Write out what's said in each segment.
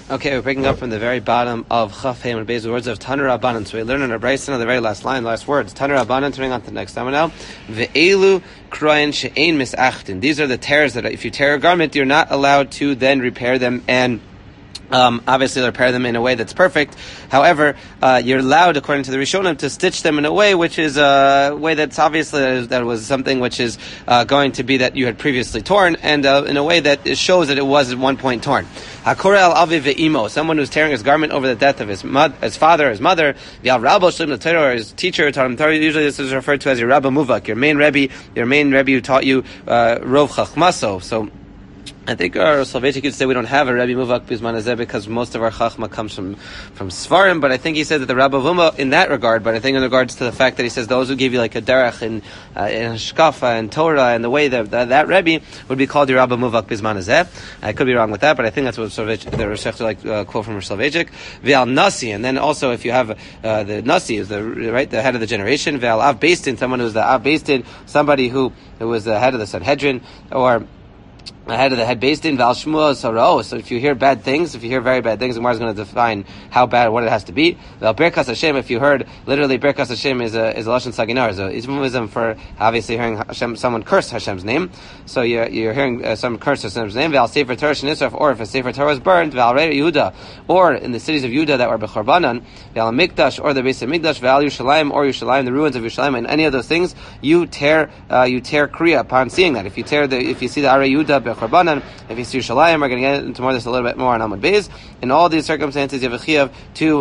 Okay, we're breaking up from the very bottom of Chaf Hey and Beis, words of Tanur Rabbanan. So we learn in our Brayson on the very last line, last words. Tanur Rabbanan, turning on to the next time now. Ve'elu kroyen she'ein misachtin. These are the tears that if you tear a garment, you're not allowed to then repair them and obviously repair them in a way that's perfect. However, you're allowed, according to the Rishonim, to stitch them in a way which is a way that's obviously that was something which is going to be that you had previously torn, and in a way that shows that it was at one point torn. Hakore al avi ve'imo, someone who's tearing his garment over the death of his father, his mother, v'al rabbo shlim l'Torah, or his teacher, usually this is referred to as your rabba muvak, your main rebbe who taught you rov chachmaso. So I think our Soloveitchik could say we don't have a Rebbe Muvak Bizman Hazeh because most of our Chachma comes from Sfarim, but I think he said that the Rabba Vuma in that regard, but I think in regards to the fact that he says those who give you like a derech in Shkafa and Torah and the way that Rebbe would be called your Rabba Muvak Bizman Hazeh. I could be wrong with that, but I think that's what the Rosh quote from Soloveitchik. Ve'al Nasi, and then also if you have the Nasi is the head of the generation. Ve'al Av Beistin, someone who's the Av Beistin, somebody who was the head of the Sanhedrin, or ahead of the head based in Val Shmuel Sarao. So if you hear bad things, if you hear very bad things, the Gemara is going to define how bad, what it has to be. Val Birkas Hashem, if you heard, literally Birkas Hashem is a Lashon Saginar, so it's Ismism for obviously hearing someone curse Hashem's name. So you're hearing someone curse Hashem's name. Val Sefer Torah Shenisraf, or if a Sefer Torah was burned, Val Rei Yehuda, or in the cities of Yehuda that were Bechorbanan, Val Mikdash, or the base of Mikdash, Val Yerushalayim, or Yerushalayim, the ruins of Yerushalayim, and any of those things, you tear Kriya upon seeing that. If you see the Arei Yehuda Bechorbanan, if you see Yerushalayim, we're going to get into more this a little bit more on Amud Beis. In all these circumstances, you have a chiyuv to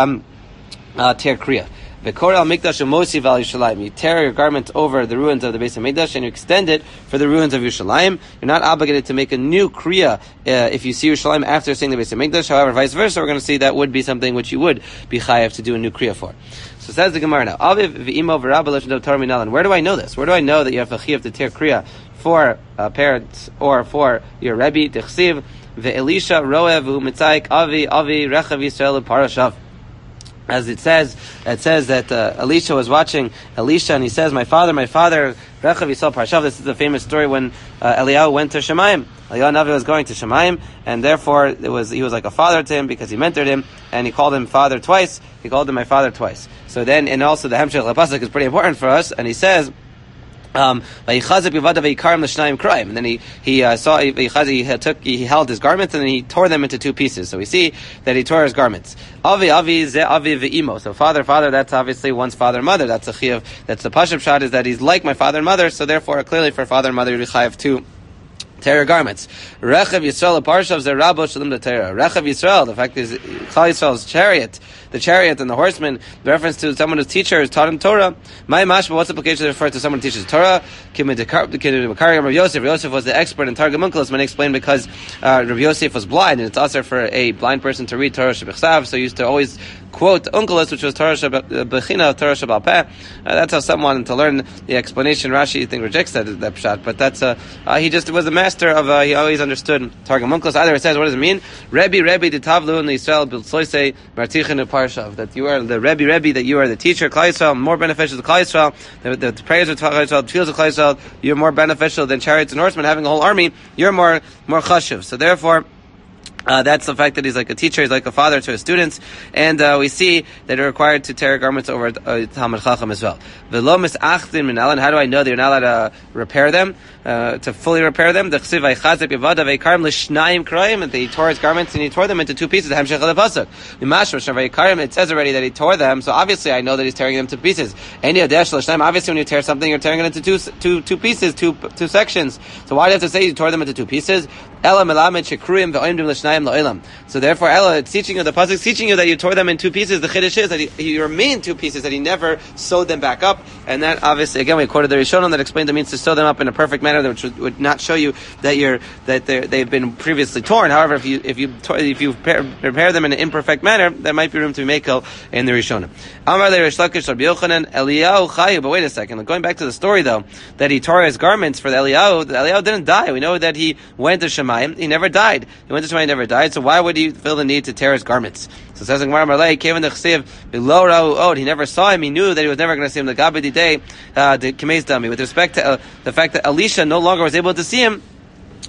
tear kriya. V'korei al mikdash u'mosiv al Yerushalayim. You tear your garment over the ruins of the base of Mikdash and you extend it for the ruins of Yerushalayim. You're not obligated to make a new kriya if you see Yerushalayim after seeing the base of Mikdash. However, vice versa, we're going to see that would be something which you would be chayav to do a new kriya for. So says the Gemara now. Aviv v'imo v'rabba l'shnei Torah minalan. Where do I know this? Where do I know that you have a chiyuv to tear kriya for parents or for your Rebbe? Tichsiv ve'elisha roev u'mitzaik avi rechav Yisrael parashav. As it says that Elisha was watching Elisha, and he says, "My father, Rechav Yisrael Parashav." This is the famous story when Eliyahu went to Shemayim. Eliyahu Navi was going to Shemayim, and therefore he was like a father to him because he mentored him, and he called him father twice. He called him my father twice. So then, and also the Hemshech Lapasuk is pretty important for us, and he says, and then he held his garments and then he tore them into two pieces. So we see that he tore his garments. So father, that's obviously one's father and mother. That's a chiyuv. That's the pashup shot, is that he's like my father and mother. So therefore, clearly for father and mother, you chayav to tear your garments. Rechav Yisrael parshav zerabo shalim l'teira. Rechav Yisrael, the fact is Klal Yisrael's chariot, the chariot and the horseman, the reference to someone whose teacher has taught him Torah. My mashma, what's the implication to refer to someone who teaches Torah? Rav Yosef was the expert in Targum Onkelos. Many explain because Rav Yosef was blind, and it's also for a blind person to read Torah Shebechsav, so he used to always quote Onkelos, which was Torah Bechina, Torah Shebal Peh. That's how someone wanted to learn the explanation. Rashi, I think, rejects that pshat, but that's he just was a master of. He always understood Targum Onkelos. Either it says, what does it mean? Rebbe Ditavlu in Yisrael Bilsoisei Martichin Parshav, that you are the Rebbe, that you are the teacher. Klal Yisrael, more beneficial to Klal Yisrael. The prayers of Klal Yisrael, the fields of Klal Yisrael, you're more beneficial than chariots and horsemen having a whole army. You're more chashuv. So therefore, that's the fact that he's like a teacher, he's like a father to his students, and we see that they're required to tear garments over Talmud Chacham as well. V'lo misachdin minalan. How do I know that you're not allowed to repair them, to fully repair them? The chsiv vaychazep yavada vaykarim l'shnayim krayim, and he tore his garments and he tore them into two pieces. Hamshech al-pasuk. It says already that he tore them, so obviously I know that he's tearing them to pieces. Obviously, when you tear something, you're tearing it into two pieces, two sections. So why do you have to say you tore them into two pieces? So therefore, Ella, it's teaching you, the pasuk is teaching you that you tore them in two pieces. The chiddush is that he remained two pieces, that he never sewed them back up. And that obviously, again, we quoted the Rishonim that explained it means to sew them up in a perfect manner, which would not show you that they've been previously torn. However, if you repair them in an imperfect manner, there might be room to be makel in the Rishonim. Amar le Rish Lakish Rabbi Yochanan Eliyahu chayu. But wait a second, going back to the story though, that he tore his garments for the Eliyahu didn't die. We know that he went to Shemayim. He never died. He went to Shemayim, never died. So why would he feel the need to tear his garments? So it says in Gemara Marlei, came in the chsiv below Ra'u Od. He never saw him. He knew that he was never going to see him. The Gabedi Day, the Kamez Dami. With respect to the fact that Elisha no longer was able to see him,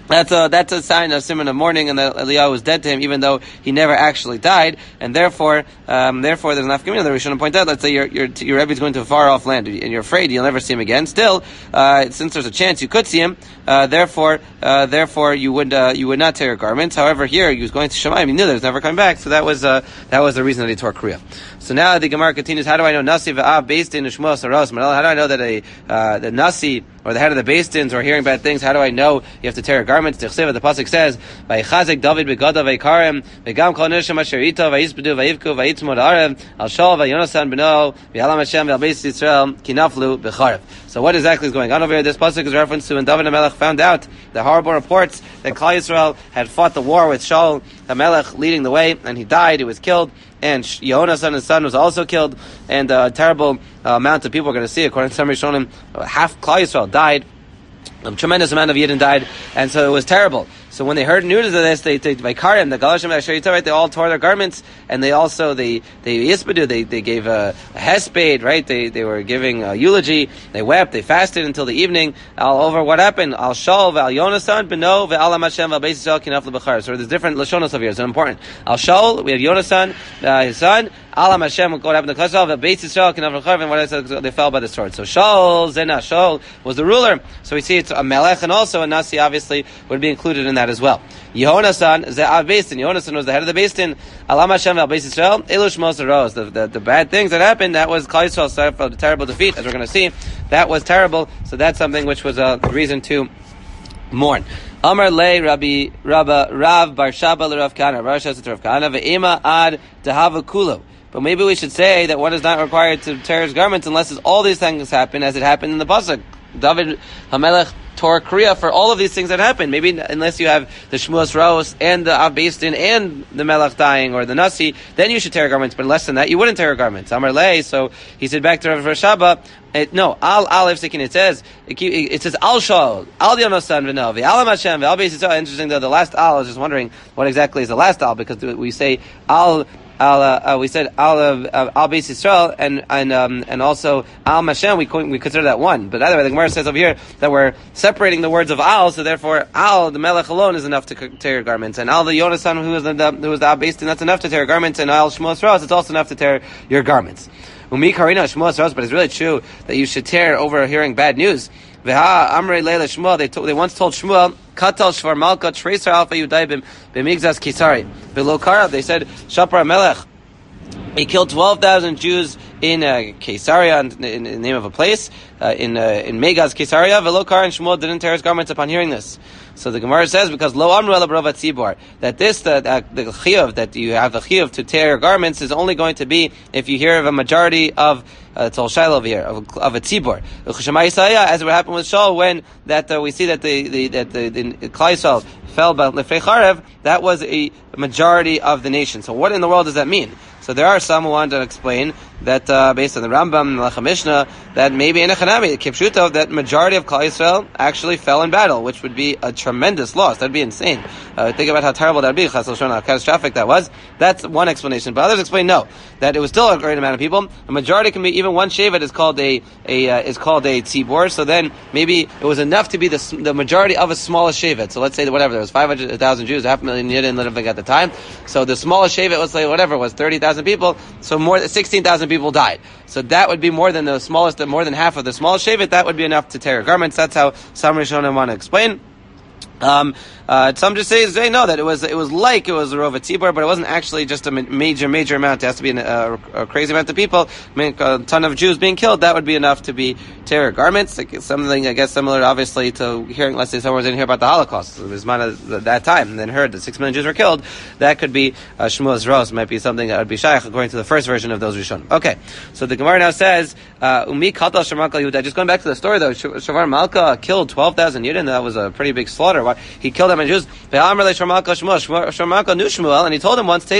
That's a sign of Siman of mourning, and that Eliyahu was dead to him, even though he never actually died, and therefore there's an afkamina that we shouldn't point out. Let's say your Rebbe is going to a far off land, and you're afraid you'll never see him again. Still, since there's a chance you could see him, therefore you would not tear your garments. However, here he was going to Shemayim, he knew that he was never coming back, so that was the reason that he tore Kriya. So now the Gemara continues. How do I know Nasi v'Av Beis Din U'Shmuel Saros? How do I know that the Nasi or the head of the Beis Dins are hearing bad things? How do I know you have to tear your garments? The pasuk says, "Vayichazek David begadav vaykarem v'gam kol neshama asher ito vayisbedu vayivku vayitzmu la'arev al Shaul v'Yonasan beno v'Yalam Hashem v'al Beis Yisrael kinaflu b'charev." So what exactly is going on over here? This pasuk is a reference to when David HaMelech found out the horrible reports that Klal Yisrael had fought the war with Shaul HaMelech leading the way, and he died. He was killed. And Yehonasan, his son, was also killed, and a terrible amount of people are going to see. According to some Rishonim, half Klal Yisrael died. A tremendous amount of Yidden died, and so it was terrible. So when they heard news of this, they Vaikarim, the Galashim Asherita, right? They all tore their garments, and they Yisbedu, they gave a hesped, right? They were giving a eulogy. They wept. They fasted until the evening. Over what happened? Al Shaul ve'al Yonasan beno ve'alam Hashem ve'al Beis Yisrael kinaf lebechar. So there's different lashonos over here. It's important. Al Shaul, we have Yonasan, his son. Alam Hashem, what happened to Klal Yisrael? Beis Yisrael kinaf lebechar. And what I said, they fell by the sword. So Shaul was the ruler. So we see it's a melech, and also a nasi obviously would be included in that as well. Yehonasan ze'av Beis Din. Yehonasan was the head of the Beis Din. Alam Hashem ve'al Beis Yisrael. Elush Mos Aros. The bad things that happened, that was Klal Yisrael suffered a terrible defeat, as we're going to see. That was terrible. So that's something which was a reason to mourn. Amar le Rav Bar Shaba le Rav Kana. Rav says to Rav Kana ve'ema ad dehava kulo. But maybe we should say that one is not required to tear his garments unless all these things happen as it happened in the pasuk. David HaMelech tore Kriya for all of these things that happened. Maybe unless you have the Shmuas Ros and the Av Beis Din and the Melech dying or the Nasi, then you should tear garments. But less than that, you wouldn't tear garments. Amar Lei. So he said back to Rav Shaba. Al Aleph Sikin. It says Al Shaul, Al Yonasan v'no v'Alam Hashem v'Al Beis Yisrael. Interesting though, the last Al. I was just wondering what exactly is the last Al, because we say Al. We said Al Beis Yisrael and also Al Mashem. We consider that one, but either way, the Gemara says over here that we're separating the words of Al, so therefore Al the Melech alone is enough to tear your garments, and Al the Yonasan who was the Al Beis Din, that's enough to tear your garments, and Al Shmuas Ros, it's also enough to tear your garments. Umi Karina Shmuas Ros, but it's really true that you should tear over hearing bad news. Veha Amrei Leila Shmuel. They once told Shmuel, Katal Shvar Malka Treisar Alpha Yudaibim B'Migzas Kisari Below Karav. They said Shapar Melech, he killed 12,000 Jews in Caesarea, in the name of a place, in Megaz Caesarea. Velo Kar, and Shmuel didn't tear his garments upon hearing this. So the Gemara says, because Lo Amru Ela B'Rov HaTzibor, that the chiyuv, that you have the chiyuv to tear your garments is only going to be if you hear of a majority of Tzol Shail over here, of a tzibor. As what happened with Shaul, when we see that the Klal Yisrael fell by Lefrei Charev, that was a majority of the nation. So what in the world does that mean? So there are some who want to explain that based on the Rambam, the Lechem Mishnah, that maybe in a Chanami, Kipshuto, that majority of Klal Yisrael actually fell in battle, which would be a tremendous loss. That'd be insane. Think about how terrible that'd be, how catastrophic that was. That's one explanation. But others explain no, that it was still a great amount of people. A majority can be, even one shevet is called a tzibor. So then maybe it was enough to be the majority of a smallest shevet. So let's say that whatever, there was 500,000 Jews, 500,000 Yidden living at the time. So the smallest shevet, let's say whatever, was 30,000 people. So more than 16,000 people died. So that would be more than more than half of the smallest shevet. That would be enough to tear your garments. That's how some Rishonim want to explain. Some just say no, that it was like it was a Rova Tzibor, but it wasn't actually just a major amount. It has to be a crazy amount of people. I mean, a ton of Jews being killed, that would be enough to be tear garments. Like something, I guess, similar, obviously, to hearing, let's say someone didn't hear about the Holocaust. It was that time, and then heard that 6 million Jews were killed. That could be Shmuel's Ros, might be something that would be Shaykh, according to the first version of those Rishonim. Okay, so the Gemara now says, Umi Katal Shavar Malka Yehuda. Just going back to the story though, Shavar Malka killed 12,000 Yidden. That was a pretty big slaughter. He killed them in Jews. Shavar knew Shmuel, and he told him once,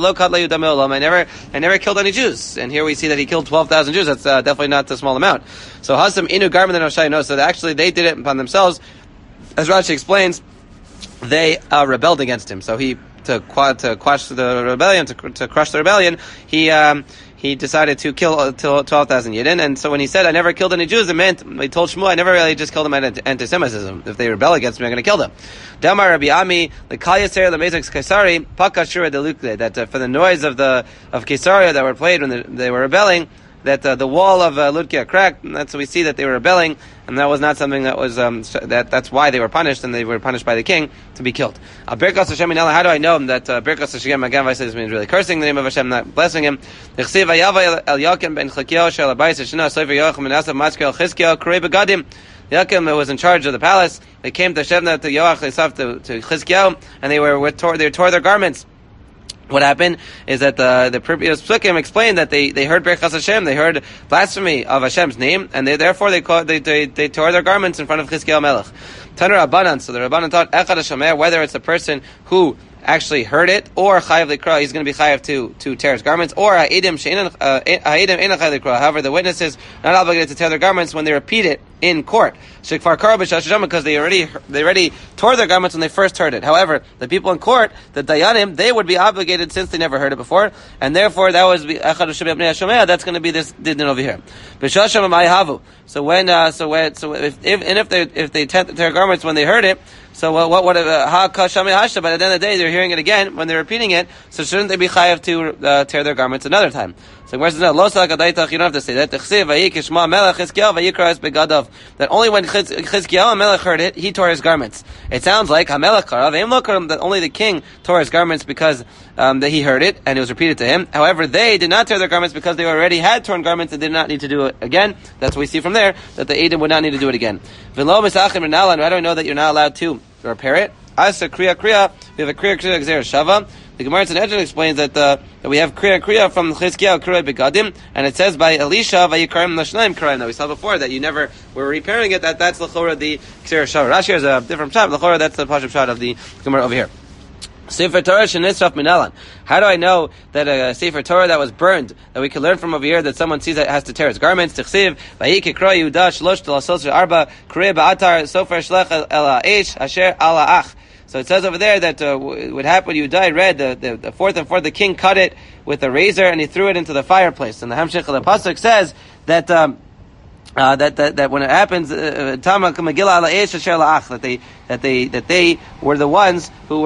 I never killed any Jews. And here we see that he killed 12,000 Jews. That's definitely not a small amount. So Hasam Inu Garmin and Oshai knows. So actually they did it upon themselves. As Rashi explains, they rebelled against him. So he quash the rebellion, to crush the rebellion, he decided to kill 12,000 Yidden, and so when he said, I never killed any Jews, it meant, he told Shmuel, I never really just killed them at anti-Semitism. If they rebel against me, I'm going to kill them. Damar Rabbi Ami, the Kal Yisrael, the Mezek Kaisari, Pakashura de Lukle, that for the noise of Caesarea that were played when they were rebelling, that the wall of Ludkia cracked, and that's what we see that they were rebelling, and that was not something that was that's why they were punished, and they were punished by the king to be killed. Birkas Hashem Inela, how do I know that Birkas Hashem, again, I say this means really cursing the name of Hashem, not blessing him. Yakim was in charge of the palace. They came to Shebna, to Yoach, to Chizkiyahu, and they tore their garments. What happened is that the previous psukim explained that they heard Birchas Hashem, they heard blasphemy of Hashem's name, and they tore their garments in front of Chizkiyahu Melech. Tanur Rabbanan, so the Rabbanan taught Echad HaShomer, whether it's a person who actually heard it, or Chayav Likra, he's going to be Chayav to tear his garments, or Ha'idim Ena Chayav Likra, however the witnesses are not obligated to tear their garments when they repeat it in court. Shekfar Kar b'Shasham, because they already tore their garments when they first heard it. However, the people in court, the Dayanim, they would be obligated since they never heard it before, and therefore that was Echad HaShomer, that's going to be this din over here. B'Shasham Ma'ahavu. So if they tear their garments when they heard it, so but at the end of the day, they're hearing it again when they're repeating it. So shouldn't they be chayav to tear their garments another time? So where's no? You don't have to say that. That only when Chizkiyahu Melech heard it, he tore his garments. It sounds like that only the king tore his garments because that he heard it and it was repeated to him. However, they did not tear their garments because they already had torn garments and did not need to do it again. That's what we see from there, that the Edom would not need to do it again. How do I know that you're not allowed to repair it? Asa kriya, we have a kriya gzer shava. The Gemara in Sanhedrin explains that we have kriya from Chizkiyahu kriya begadim, and it says by Elisha vayikarim lashnaim kriya. Now we saw before that you never were repairing it. That's l'chora the gzer shava. Rashi has a different shot. L'chora that's the pashup shot of the Gemara over here. Sefer Torah shenisraf minalan. How do I know that a Sefer Torah that was burned, that we can learn from over here, that someone sees that has to tear his garments? Tichsiv vayikra Yehuda shlosh telasos arba kriya ba'atar sofer shlech el ha'esh asher ala ach. So it says over there that what happened when Yehuda read the fourth, the king cut it with a razor and he threw it into the fireplace. And the Hamshech of the pasuk says that that when it happens, that they were the ones who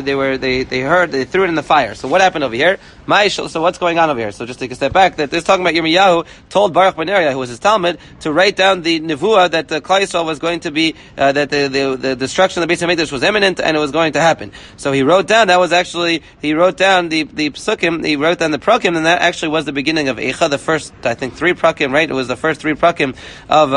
they threw it in the fire. So what happened over here? So what's going on over here? So just take a step back. That this talking about Yirmiyahu told Baruch ben Neriah, who was his Talmud, to write down the nevuah that Klal Yisrael was going to be that the destruction of the Beis Hamikdash was imminent and it was going to happen. So he wrote down the psukim, he wrote down the prakim, and that actually was the beginning of Eicha, the first 3 prakim, right? It was the first 3 prakim of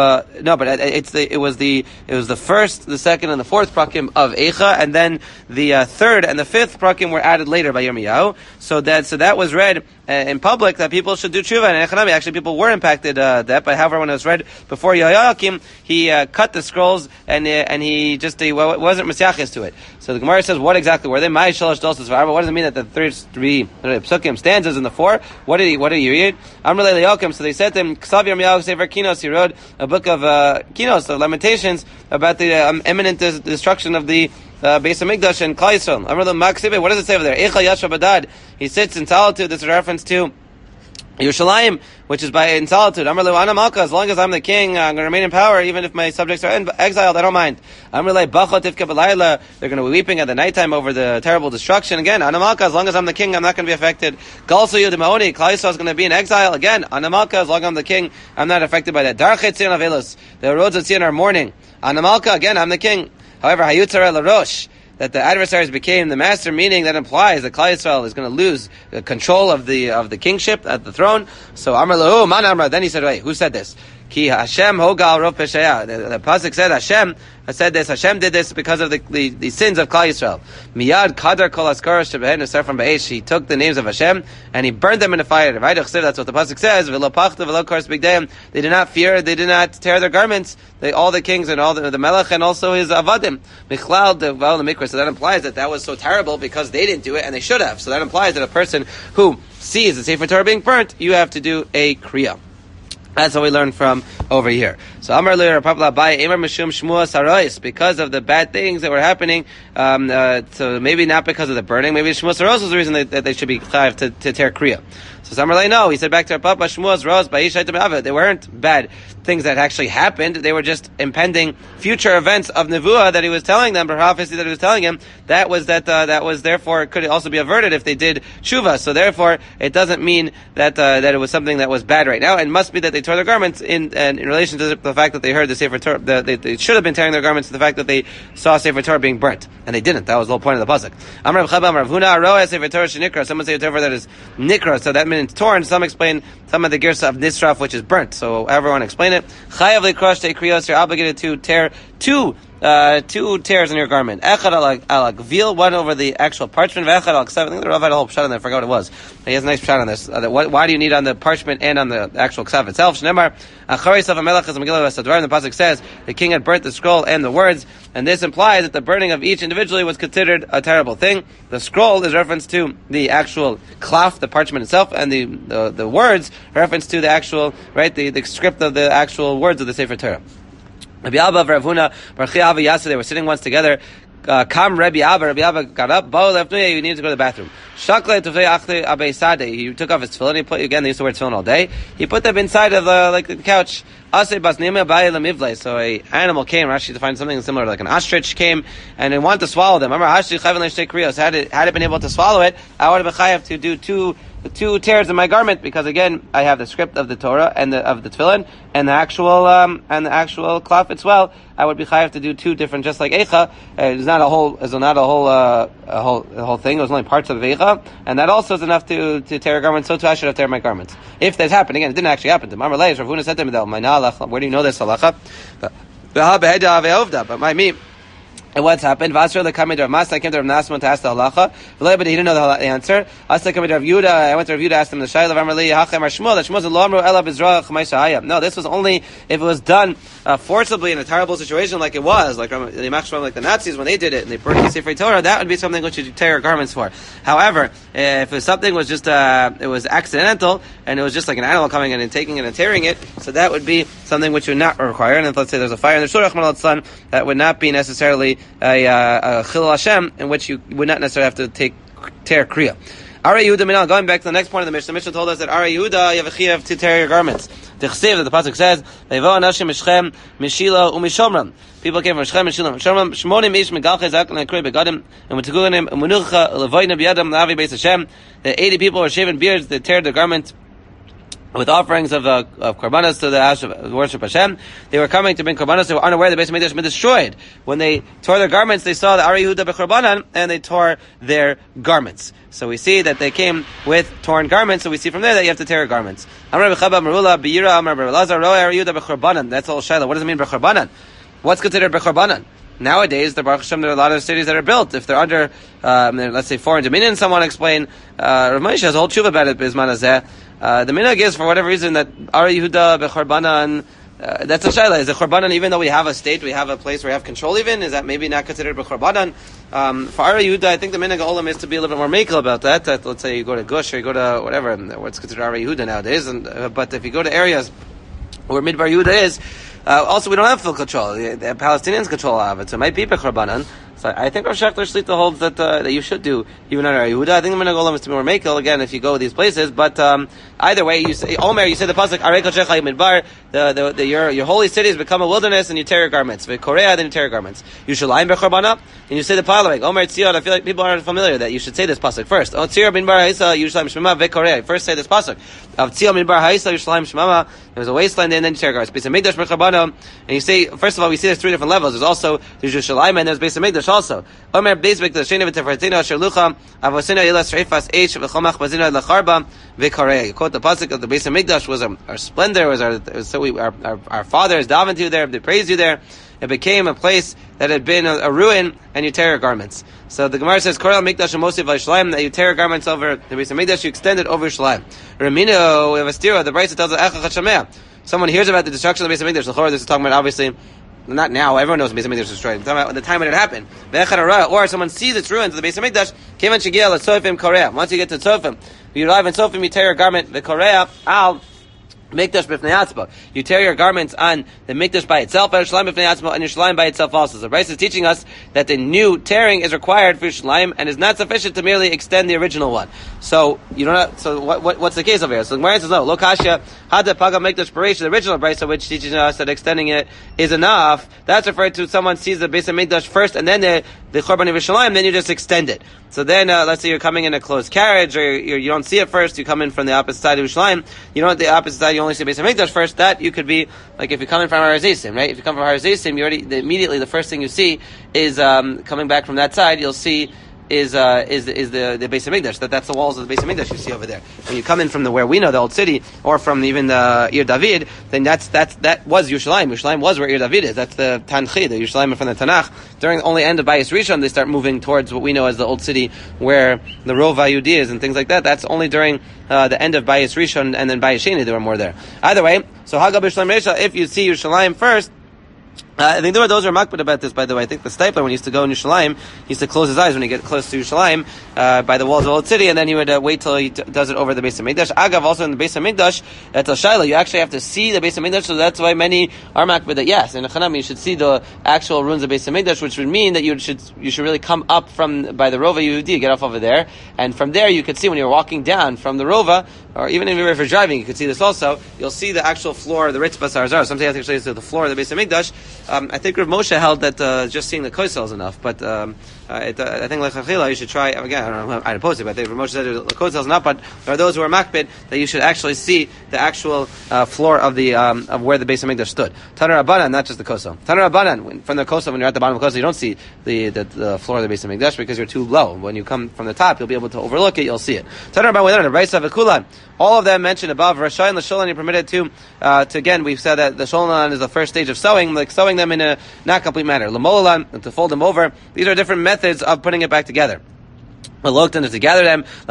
it was the first, the second, and the fourth prakim of Eicha, and then the third and the fifth prakim were added later by Yirmiyahu. So that was read in public that people should do tshuva, and Echanami, actually people were impacted that, but however when it was read before Yehoiakim, he cut the scrolls and he wasn't Mesiachis to it. So the Gemara says, what exactly were they? Mai shalosh dosas v'arba. What does it mean that the 3 psukim stanzas in the 4? What did he read? Amrulei leyokim. So they said to him, Ksav Yirmiyahu Sefer Kinos. He wrote a book of Kinos, of Lamentations, about the imminent destruction of the Beis Hamikdash and Klal Yisrael. Amrulei Maksibe. What does it say over there? Eicha Yashva Badad. He sits in solitude. This is a reference to Yerushalayim, which is in solitude. Amar Ana Malka, as long as I'm the king, I'm going to remain in power, even if my subjects are exiled, I don't mind. Amar Bacha Tivka B'Layla, they're going to be weeping at the nighttime over the terrible destruction. Again, Ana Malka, as long as I'm the king, I'm not going to be affected. Galsu Yudimaoni, Klal Yisrael is going to be in exile. Again, Ana Malka, as long as I'm the king, I'm not affected by that. Darchet Tzion Avelos, the roads of Tzion are mourning. Ana Malka, again, I'm the king. However, Hayutzar LaRosh, that the adversaries became the master, meaning that implies that Klal Yisrael is going to lose control of the kingship at the throne. So Amar Lahu, Man Amar. Then he said, wait, who said this? Ki Hashem Hogal Rov Pesheya. The pasuk said Hashem said this. Hashem did this because of the sins of Klal Yisrael. Miyad Kadar Kol Askar Shebehen Nesarfam Ba'esh. He took the names of Hashem and he burned them in the fire. That's what the pasuk says. V'lo Pachta V'lo Kars Bigdeim. They did not fear. They did not tear their garments. All the kings and all the Melech and also his Avadim. Michlal the Mikra. So that implies that was so terrible because they didn't do it and they should have. So that implies that a person who sees the Sefer Torah being burnt, you have to do a Kriya. That's what we learn from over here. So Amar Leir Pabla Abai Amar Mishum Shmua Sarois, because of the bad things that were happening. So maybe not because of the burning. Maybe Shmua Sarois was the reason that they should be chayav to tear kriya. So Amar Leir, no, he said back to our Papa Shmua's Ros Ba'ishayt Me'avet. They weren't bad things that actually happened. They were just impending future events of Nevuah that he was telling them, prophecy that he was telling him. That was therefore it could also be averted if they did tshuva. So therefore it doesn't mean that it was something that was bad right now. It must be that they tore their garments in relation to the fact that they heard the Sefer Torah. They should have been tearing their garments to the fact that they saw Sefer Torah being burnt, and they didn't. That was the whole point of the pasuk. Amar Rav Chaba Amar Rav Huna Roa Sefer Torah shenikra. Someone say a Torah that is nikra, so that means torn. Some explain some of the girsa of nisraf, which is burnt. So everyone explain it. Chayav lekrosh te'kriyos. You're obligated to tear two tears in your garment. Echad al gvil, one over the actual parchment. V'echad al ksav. I think the Rav had a whole pshat on there. I forgot what it was. He has a nice pshat on this. Why do you need on the parchment and on the actual ksav itself? Shnemar acharei sav hamelach as Megillah v'sadvarim. The pasuk says the king had burnt the scroll and the words, and this implies that the burning of each individually was considered a terrible thing. The scroll is reference to the actual klaf, the parchment itself, and the words reference to the actual the script of the actual words of the Sefer Torah. Rabbi Abba, Rav Huna, Bar Chia Ava Yasa, they were sitting once together. Kam Rabbi Abba got up. Bo lefnuya, you needed to go to the bathroom. Shakle tufei achli abei sadeh. He took off his tefillin. He put, again, they used to wear tefillin all day. He put them inside of the couch. Asay bas nima ba'ay lemivlei. So a animal came, Rashi to find something similar, like an ostrich came, and it wanted to swallow them. Remember, Hashi chayven leishtei kriyos. Had it been able to swallow it, I would have been chayav to do two tears in my garment, because again, I have the script of the Torah and of the tefillin and the actual klaf as well. I would be chayav to do two different, just like Eicha. It's not a whole thing. It was only parts of Eicha, and that also is enough to tear a garment. So too, I should have tear my garments. If this happened, again, it didn't actually happen to him. Rav Huna said to him, where do you know this halacha? But my me. And what's happened? Vasra the coming to Rav Mas. I came to Rav Nasman to ask the halacha, but he didn't know the answer. Asa coming to Rav Yehuda. I went to Rav Yehuda, asked him the shayla of Amrli Hachem Shmuel. That Shmuel lo amru ela bizra ch'mayshahayim. No, this was only if it was done forcibly in a terrible situation, like it was, like the Nazis when they did it and they burned the Sefer Torah. That would be something which you tear your garments for. However, if something was just it was accidental and it was just like an animal coming in and taking it and tearing it, so that would be something which would not require. And if, let's say there's a fire in the Shul Rachman al-Tzlan, that would not be necessarily a Chilul Hashem, in which you would not necessarily have to tear Kriya. Ara Yehuda Minal, going back to the next point of the Mishnah. The Mishnah told us that Ara Yehuda, you have a chiyuv to tear your garments. The chesiv, that the pasuk says, Veivo anashim mishchem, mishila, umishomram. People came from Shechem, Mishila, Mishomram, Shmonim ish megalche zak and krei begadim, and mutagunim, umunucha, levoyna biyadam, lavi beis Hashem. The 80 people were shaving beards, they tear their garments with offerings of korbanos to the ash of worship Hashem. They were coming to bring korbanos. They were unaware the Beis Hamikdash had been destroyed. When they tore their garments, they saw the Ari Yehuda b'korbanan, and they tore their garments. So we see that they came with torn garments. So we see from there that you have to tear your garments. Amar B'chaba Marula B'yira Amar B'Elazar Roa Ari Yehuda b'korbanan. That's all Shaila. What does it mean b'korbanan? What's considered b'korbanan? Nowadays, there are a lot of cities that are built. If they're under, let's say, foreign dominion, someone explained, Rav Moshe has a whole tshuva about it, Bizman Hazeh. The minhag is, for whatever reason, that Ari Yehuda b'chorbanan, that's a shayla. Is a chorbanan, even though we have a state, we have a place where we have control even, is that maybe not considered b'chorbanan? For Ari Yehuda, I think the minhag olam is to be a little bit more makel about that. Let's say you go to Gush or you go to whatever, what's considered Ari Yehuda nowadays, but if you go to areas where Midbar Yehuda is, also we don't have full control. The Palestinians control a lot of it, so it might be b'chorbanan. So I think Rav Shechter Shlita holds that you should do even under Yehuda. I think the minhag olam is to be more makel again if you go to these places. But either way, you say Omer, you say the pasuk Arei Kodesh Midbar. Your holy cities become a wilderness, and you tear your garments. Korea, then you tear your garments. Yushalayim bechorbanah, and you say the following. Omer Tzion. I feel like people aren't familiar that you should say this pasuk first. Oh Tzir Midbar Haisa Yushalayim Shmama veKorea. First say this pasuk of Tzion Midbar Haisa Yushalayim Shmama. There's a wasteland, and then you tear your garments. Beis Hamikdash bechorbanah, and you say first of all we see there's three different levels. There's Yushalayim and there's Beis Hamikdash also. Omer Beis Hamikdash Sheni v'Tefertina Shalucha Avosina Yilas Reifas H v'Chomach Bazina Lacharba veKorea. You quote the pasuk of the Beis Hamikdash was our splendor, was our fathers davened you there, they praised you there. It became a place that had been a ruin, and you tear your garments. So the Gemara says, Korel Mikdash and Mosif V'Yishlayim, that you tear your garments over the Beis Hamikdash, you extend it over Yishlayim. Ramino, we have a stira, the Brisa tells us, Echach HaShameh. Someone hears about the destruction of the Beis Hamikdash. L'chorah, this is talking about, obviously, not now, everyone knows the Beis Hamikdash was destroyed. It's talking about the time when it happened. Or someone sees its ruins of the Beis Hamikdash, Kivan Shigiyah, L'Tzofim Korea. Once you get to Tzofim, you arrive in Tzofim, you tear your garment, the Korea, Al Mikdash b'fnei atzma. You tear your garments on the Mikdash by itself, and Yerushalayim b'fnei atzma, and Yerushalayim by itself also. So Bryce is teaching us that the new tearing is required for Yerushalayim and is not sufficient to merely extend the original one. So you don't have, so what's the case over here? So the Gemara says no. Lo kasha hada paga Mikdash Paresh, the original Bryce, which teaches us that extending it is enough. That's referred to someone sees the base of Mikdash first, and then the Chorban of Yerushalayim, then you just extend it. So then, let's say you're coming in a closed carriage, or you don't see it first, you come in from the opposite side of Yerushalayim, you know, the opposite side, you only see the base of Mikdash first, that you could be, like if you come in from Har Hazeisim, right? If you come from Har Hazeisim, immediately the first thing you see is, coming back from that side, you'll see is the base of Mikdash. That's the walls of the base of Mikdash you see over there. When you come in from where we know, the old city, or from even the Ir David, then that was Yerushalayim. Yerushalayim was where Ir David is. That's the Tanchi, the Yerushalayim from the Tanakh. During the only end of Bayis Rishon, they start moving towards what we know as the old city, where the Rova Yehudi is and things like that. That's only during the end of Bayis Rishon, and then Bayis Sheni there were more there. Either way, so Hagab Yerushalayim Reisha, if you see Yerushalayim first, I think there were those who are makbid about this, by the way. I think the Stipler, when he used to go in Yerushalayim, he used to close his eyes when he get close to Yerushalayim, by the walls of the old city, and then he would wait till he does it over the base of Mikdash. Agav, also in the base of Mikdash, that's a Shaila, you actually have to see the base of Mikdash, so that's why many are makbid that yes, in the Chanam you should see the actual ruins of base of Mikdash, which would mean that you should really come up by the Rova Yehudi, get off over there, and from there you could see when you're walking down from the Rova, or even if you're driving, you could see this also, you'll see the actual floor of the Ritzbah Sarzar. Sometimes actually it's the floor of the base of Mikdash. I think Rav Moshe held that just seeing the koisel is enough, but I think Lechachila you should try, again, I don't know, I oppose it, but I think Rav Moshe said the koisel is enough, but there are those who are makbid that you should actually see the actual floor of the of where the base of Mikdash stood. Taner Rabbanan, not just the koisel. Taner Rabbanan, from the koisel, when you're at the bottom of the koisel, you don't see the floor of the base of Mikdash because you're too low. When you come from the top, you'll be able to overlook it, you'll see it. Taner Rabbanan, we learned Raisa V'Kulan. All of them mentioned above. Rashayin l'sholan, you're permitted to again, we've said that the sholan is the first stage of sewing, like sewing them in a not complete manner. L'molan, to fold them over. These are different methods of putting it back together. To gather them, or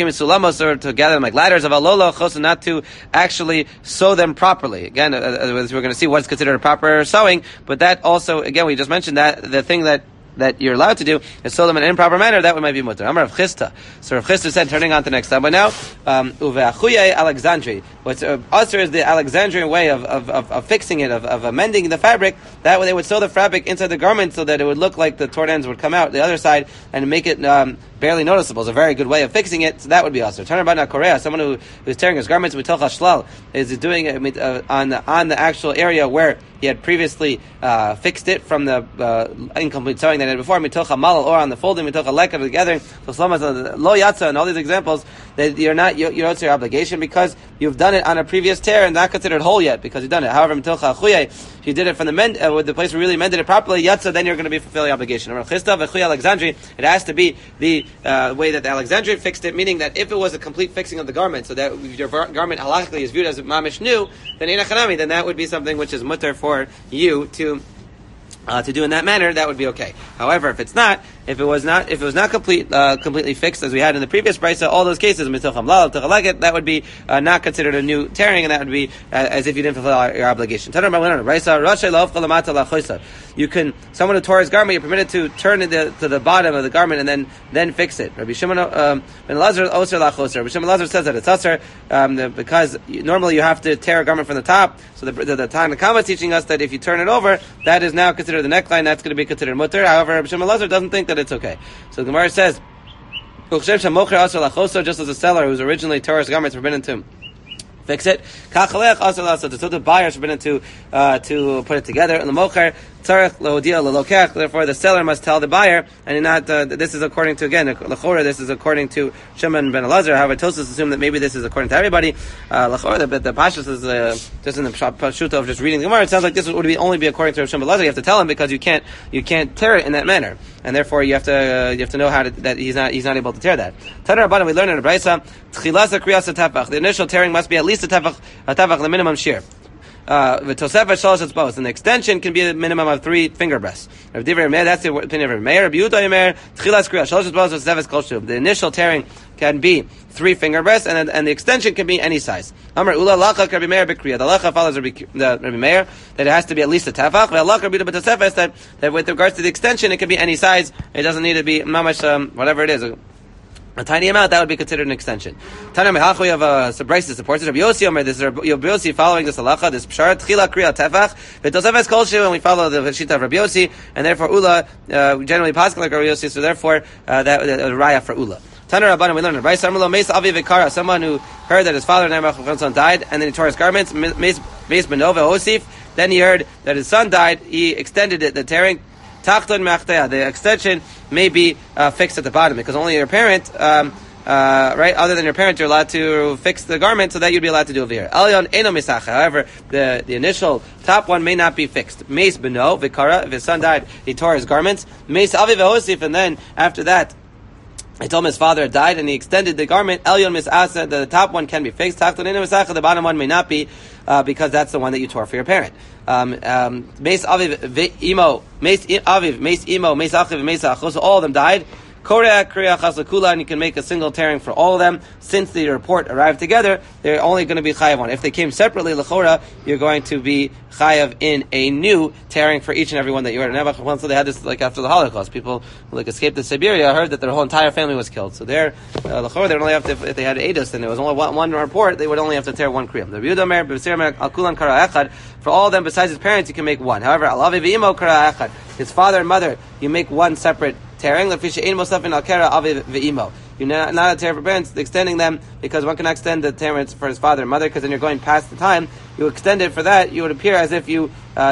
to gather them like ladders of alolo chos, not to actually sew them properly. Again, we're going to see what's considered a proper sewing, but that also, again, we just mentioned that the thing that you're allowed to do is sew them in an improper manner, that might be mutter. Amar Rav Chisda. So Rav Chisda said, turning on to the next time, but now, uve'achuye Alexandri. What's usher is the Alexandrian way of fixing it, of amending the fabric. That way they would sew the fabric inside the garment so that it would look like the torn ends would come out the other side and make it barely noticeable. It's a very good way of fixing it, so that would be usher. Turn about now Korea, someone who's tearing his garments with mitoch shlal, is doing it on the actual area where he had previously fixed it from the incomplete sewing that he had before, mitoch malal, or on the folding, mitoch lekah, the gathering, lo yatsa, and all these examples, that you don't your obligation because you've done it on a previous tear and not considered whole yet because you've done it. However, mitoch achuye, if you did it from the place where you really mended it properly, yatsa, then you're going to be fulfilling the obligation. It has to be the way that the Alexandrian fixed it, meaning that if it was a complete fixing of the garment, so that your garment halachically is viewed as mamish new, then that would be something which is mutter for you to do in that manner, that would be okay. However, if it was not completely fixed as we had in the previous brisa, all those cases, that would be not considered a new tearing, and that would be as if you didn't fulfill your obligation. You can, someone who tore his garment, you're permitted to turn it to the bottom of the garment and then fix it. Rabbi Shimon ben Elazar oser lachoser. Rabbi Shimon Elazar says that it's aser because normally you have to tear a garment from the top. So the Tanakh is teaching us that if you turn it over, that is now considered the neckline. That's going to be considered mutter. However, Rabbi Shimon Elazar doesn't think that it's okay. So the Gemara says, just as a seller who's originally tore his garment is forbidden to fix it. So the buyer is forbidden to put it together. And the mocher therefore the seller must tell the buyer, and not this is according to, again, l'chora, this is according to Shimon ben Elazar. However, Tosfos assume that maybe this is according to everybody. L'chora, the pashtus is just in the pshuta of just reading the Gemara. It sounds like this would only be according to Shimon ben Elazar. You have to tell him because you can't tear it in that manner, and therefore you have to know that he's not able to tear that. Taner Rabbanan, we learn in the Brisa, tchilasa kriyas tefach. The initial tearing must be at least a tefach, the minimum shear. And the extension can be a minimum of 3 finger breaths. That's the opinion of Meir. The initial tearing can be 3 finger breaths, and the extension can be any size. The halacha follows Rabbi Meir that it has to be at least a tefach. That with regards to the extension, it can be any size. It doesn't need to be mamash, whatever it is. a tiny amount, that would be considered an extension. Tana Mehacho, we have a Braisa supports it. Rabbi Yossi Omer, this is Rabbi Yossi following this halacha, this pshar, tchila kriya tefach, v'tosefes kol shiv, and we follow the shita of Rabbi Yossi, and therefore Ula, generally paskin like Rabbi Yossi, so therefore, that raya for Ula. Tana Rabbanan, we learned in Braisa, Amrlo Meis Avi Vikara, someone who heard that his father Nehemiah died, and then he tore his garments, Meis Benova Osif, then he heard that his son died, he extended it, the tearing, Tachton Machtea, the extension may be fixed at the bottom, because only your parent, right, other than your parent, you're allowed to fix the garment, so that you'd be allowed to do over here. Elyon Eno Misacha, however, the initial top one may not be fixed. Meis Beno, Vikara, if his son died, he tore his garments. Meis Avi Ve'osif, and then after that, I told him his father died, and he extended the garment. Elyon Misasa, the top one can be fixed. Tachton Eno Misacha, the bottom one may not be, because that's the one that you tore for your parent. Meis Aviv Imo, Meis Aviv, Meis Imo, Meis Achiv, Meis Achos, so all of them died. Korea, Kriya, Chasakula, and you can make a single tearing for all of them. Since the report arrived together, they're only going to be chayav one. If they came separately, l'chora, you're going to be chayav in a new tearing for each and every one that you heard. Once they had this, like after the Holocaust, people like escaped to Siberia, heard that their whole entire family was killed. So there, l'chora, they would only have to, if they had edus, and there was only one report, they would only have to tear one kriyam. The Yehuda Akulan Kara Echad, for all of them besides his parents, you can make one. However, Alavi V'imo Kara Echad, his father and mother, you make one separate tearing. You're not a tear for parents, extending them, because one cannot extend the tearings for his father and mother, because then you're going past the time. You extend it for that, you would appear as if you're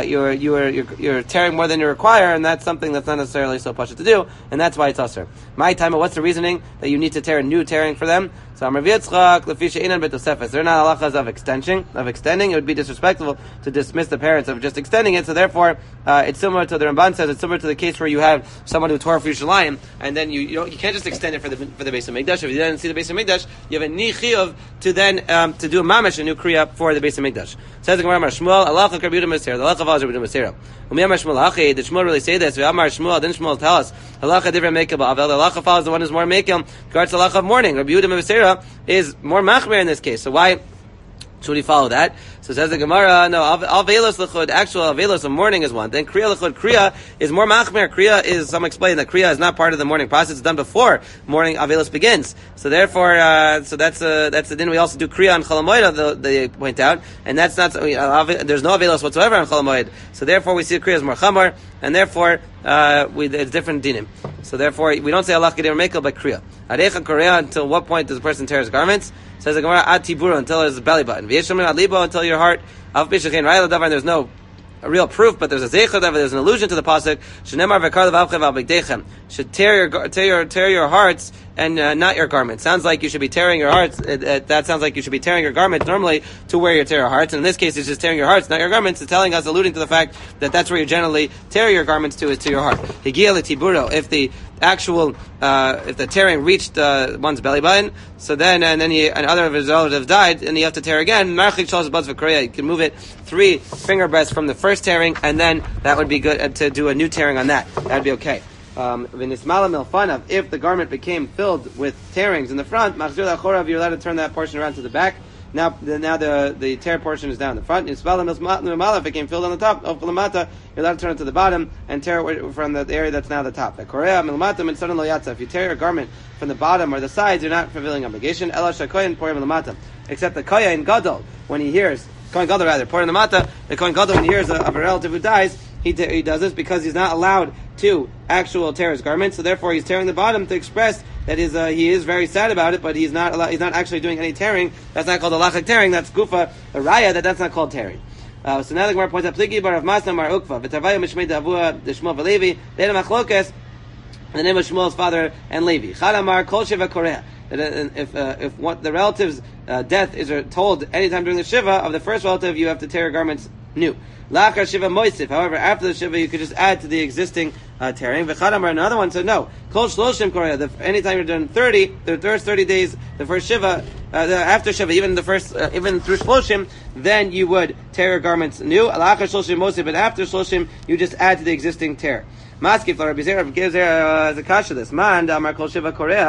tearing more than you require, and that's something that's not necessarily so pashut to do, and that's why it's usher. My time, what's the reasoning that you need to tear a new tearing for them? So Amar Yitzchak, Lefisha Inan Betosefes. They're not halachas of extending. It would be disrespectful to dismiss the parents of just extending it. So therefore, it's similar to the Ramban says. It's similar to the case where you have someone who tore for Yerushalayim, and then you can't just extend it for the Beis Hamikdash. If you didn't see the Beis Hamikdash, you have a nichiyuv to then to do a mamash, a new kriya for the Beis Hamikdash. Says the Gemara, Shmuel, Allah Rabbi Yehuda Masira. The Allah of Rabbi Yehuda Masira. Umiyamar Shmuel Achi. Did Shmuel really say this? V'amar Shmuel. Didn't Shmuel tell us? Allah different mekel ba'avel. The Allah follows the one who's more mekel. Regards to Allah of mourning. Rabbi Yehuda Masira is more machmer in this case. So why should we follow that? So says the Gemara, no, avelos l'chud, actual avelos of mourning is one. Then kriya l'chud, kriya is more machmer. Kriya is, some explain that kriya is not part of the mourning process. It's done before mourning avelos begins. So therefore, so that's the din. We also do kriya on Chol HaMoed, they point out, and that's not, there's no avelos whatsoever on Chol HaMoed. So therefore we see kriya is more chamar, and therefore, it's different dinim. So therefore, we don't say Allah Kedir Mekel by kriya. Arecha korea, until what point does the person tear his garments? Says the Gemara, ad tibura, until there's a belly button. V'yeshamin ad libo, until your heart. Av b'shechein ra'ila davar, and there's no real proof, but there's a zeicha davar, there's an allusion to the pasuk. Shenemar v'kar levavchem al b'gdeichem. Should tear your hearts and not your garments. Sounds like you should be tearing your hearts. That sounds like you should be tearing your garments normally to where you tear your hearts. And in this case, it's just tearing your hearts, not your garments. It's telling us, alluding to the fact that that's where you generally tear your garments to, is to your heart. Higia letiburo. If the actual, if the tearing reached one's belly button, so then another of his relatives died, and you have to tear again. You can move it 3 finger breadths from the first tearing, and then that would be good to do a new tearing on that. That'd be okay. If the garment became filled with tearings in the front, you're allowed to turn that portion around to the back. Now the tear portion is down in the front. If it became filled on the top, you're allowed to turn it to the bottom and tear it from the area that's now the top. If you tear your garment from the bottom or the sides, you're not fulfilling obligation. Except the kohen gadol, when he hears kohen gadol rather, the kohen gadol, when he hears of a relative who dies, he does this because he's not allowed to tear his garment, so therefore he's tearing the bottom to express that he is very sad about it, but he's not actually doing any tearing. That's not called a lachak tearing. That's gufa a raya. That's not called tearing. So now the Gemara points out pligi bar of masna mar ukva v'tavayu mishmei davua d'shmuel v'levi they had a machlokes in the name of Shmuel's father and Levi. Chadamar kol shiva korea. If the relative's death is told anytime during the shiva of the first relative, you have to tear your garments new. Lachar shiva moisif. However, after the shiva, you could just add to the existing tearing. V'chadamar, another one said no. Kol shloshim korea. Anytime you're doing 30, the first 30 days, the first shiva, after shiva, even through shloshim, then you would tear your garments new. Lachar shloshim moisif, but after shloshim, you just add to the existing tear. Maskif Rabbi Zera gives the kasha this man Amar kol shiva korea.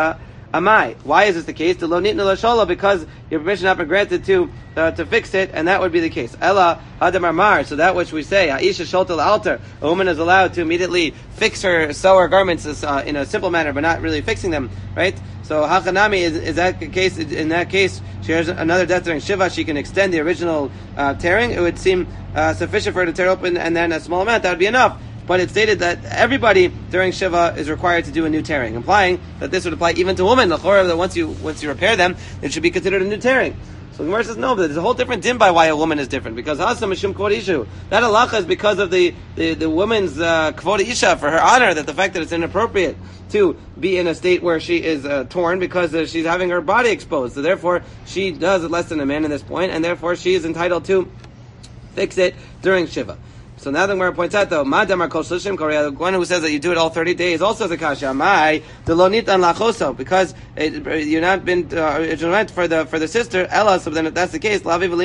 Amai. Why is this the case? Because your permission has not been granted to fix it, and that would be the case. Ella hadamar mar. So that which we say, Aisha sholta alter. A woman is allowed to immediately sew her garments in a simple manner, but not really fixing them, right? So Hachanami is that the case. In that case, she has another death during Shiva. She can extend the original tearing. It would seem sufficient for her to tear open, and then a small amount, that would be enough. But it's stated that everybody during Shiva is required to do a new tearing, implying that this would apply even to women. That once you repair them, it should be considered a new tearing. So the Gemara says no, but there's a whole different din by why a woman is different. Because Hasam Mishum Kvod Ishu. That halacha is because of the woman's Kvod Isha, for her honor, that the fact that it's inappropriate to be in a state where she is torn because she's having her body exposed. So therefore, she does less than a man in this point, and therefore she is entitled to fix it during Shiva. So now the Gemara points out, though, the one who says that you do it all 30 days also has a kasha. Because you're not been for the sister. Ella, so then if that's the case,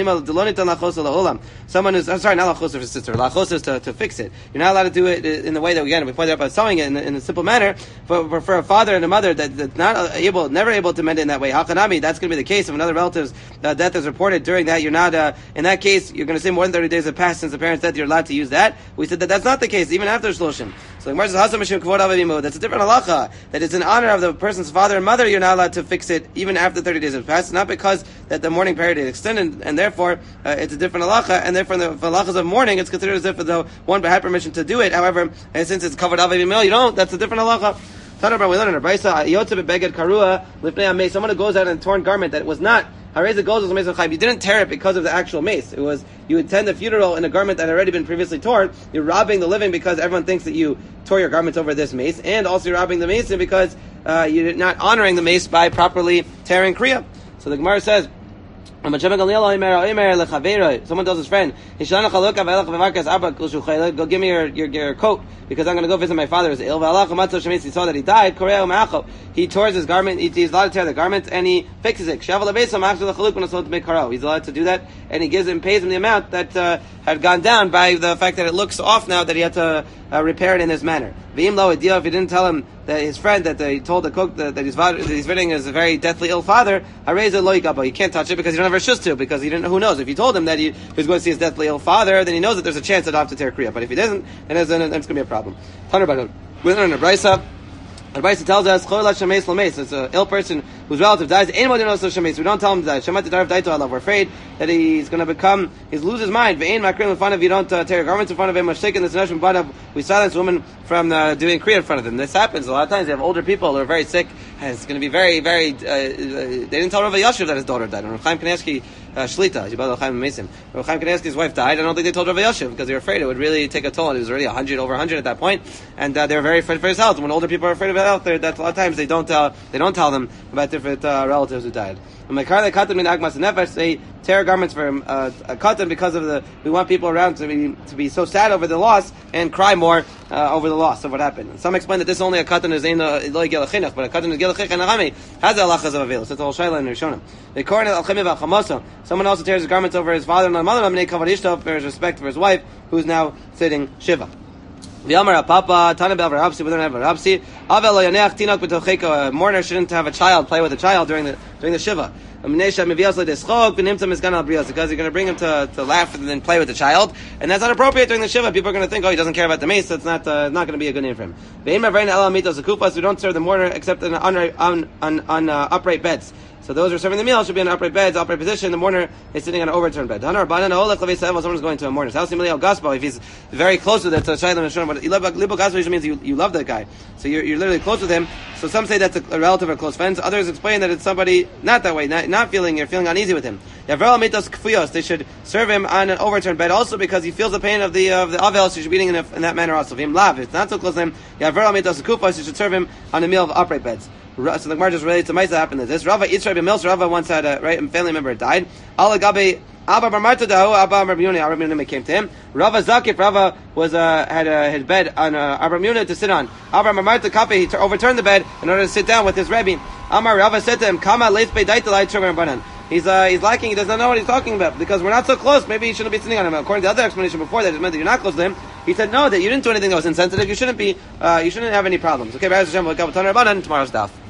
someone who's not lachosa for sister. Lachosa is to fix it. You're not allowed to do it in the way that we pointed out by sewing it in a simple manner. For a father and a mother that's never able to mend it in that way. Hakanami, that's going to be the case if another relative's death is reported during that. You're not in that case. You're going to say more than 30 days have passed since the parent's death. You're allowed to use that. We said that that's not the case, even after Shloshim. So the Gemara says, that's a different halacha, that it's in honor of the person's father and mother, you're not allowed to fix it even after 30 days have passed, not because that the mourning period is extended, and therefore it's a different halacha, and therefore the halachas of mourning, it's considered as if the one had permission to do it. However, since it's covered avim mil, you don't, that's a different halacha. We learn in a brisa, someone who goes out in a torn garment that was not, you didn't tear it because of the actual mace. It was, you attend a funeral in a garment that had already been previously torn. You're robbing the living because everyone thinks that you tore your garments over this mace, and also you're robbing the mason because you're not honoring the mace by properly tearing kriya. So the Gemara says, someone tells his friend, go give me your coat, because I'm going to go visit my father who's ill. He saw that he died. He tore his garment. He's allowed to tear the garment, and he fixes it. He's allowed to do that, and he gives him, pays him the amount that had gone down by the fact that it looks off now, that he had to repair it in this manner. If he didn't tell him that his friend, that he told the cook that he's visiting his very deathly ill father, he can't touch it because he don't have a shus to, because he didn't. Who knows? If he told him that he was going to see his deathly ill father, then he knows that there's a chance that he'll have to tear kriya. But if he doesn't, then it's going to be a problem. We're in a brisa. The Brisa tells us, it's an ill person whose relative dies. We don't tell him to die. We're afraid that he's going to lose his mind. You don't tear your garments in front of him. We silence women from doing kriya in front of them. This happens a lot of times. They have older people who are very sick, and it's going to be very, very, they didn't tell Rav Yashiv that his daughter died. Rav Chaim Kanievsky, Shlita, Rav Chaim Kanievsky's wife died. I don't think they told Rav Yashiv because they were afraid it would really take a toll. He was already over 100 at that point, and they were very afraid for his health. When older people are afraid of health, that's a lot of times they don't tell them about different relatives who died. They tear garments for a katan because of we want people around to be so sad over the loss and cry more over the loss of what happened. And some explain that this only a katan is lo gelachinach, but a katan is gelachinach has the halachas of avil. So it's all shayla and rishonim. The kohen al-chimiv al-chamosa. Someone also tears his garments over his father and mother. For his respect for his wife, who's now sitting shiva. A mourner shouldn't have a child play with a child during the shiva. Because you're going to bring him to laugh and then play with the child, and that's not appropriate during the shiva. People are going to think, he doesn't care about the mace, so it's not going to be a good name for him. We don't serve the mourner except on upright beds. So those who are serving the meal should be in upright beds, upright position. The mourner is sitting on an overturned bed. Someone's going to a mourner's house. If he's very close with it, so means you love that guy. So you're literally close with him. So some say that's a relative or close friend. Others explain that it's somebody not that way, not feeling uneasy with him. They should serve him on an overturned bed also because he feels the pain of the avel, so you should be eating in that manner also. If it's not so close to him, you should serve him on a meal of upright beds. So the Gemara just relates to Maisa happened to this. Rava Yitzchak ben Milsa. Rava once had a family member died. Abba Bar Marta dahu Abba Rabbi Yonah came to him. Rava Zakif. Rava had his bed on Abba Yonah to sit on. Abba Bar Marta Kape. He overturned the bed in order to sit down with his Rebbe. Amar Rava said to him, "Kama leis beidaitalai tzurban banan." He's lacking. He does not know what he's talking about because we're not so close. Maybe he shouldn't be sitting on him. According to the other explanation before that, it meant that you're not close to him. He said no, that you didn't do anything that was insensitive. You shouldn't have any problems. Okay, B'ez Hashem, we'll come to tomorrow's daf.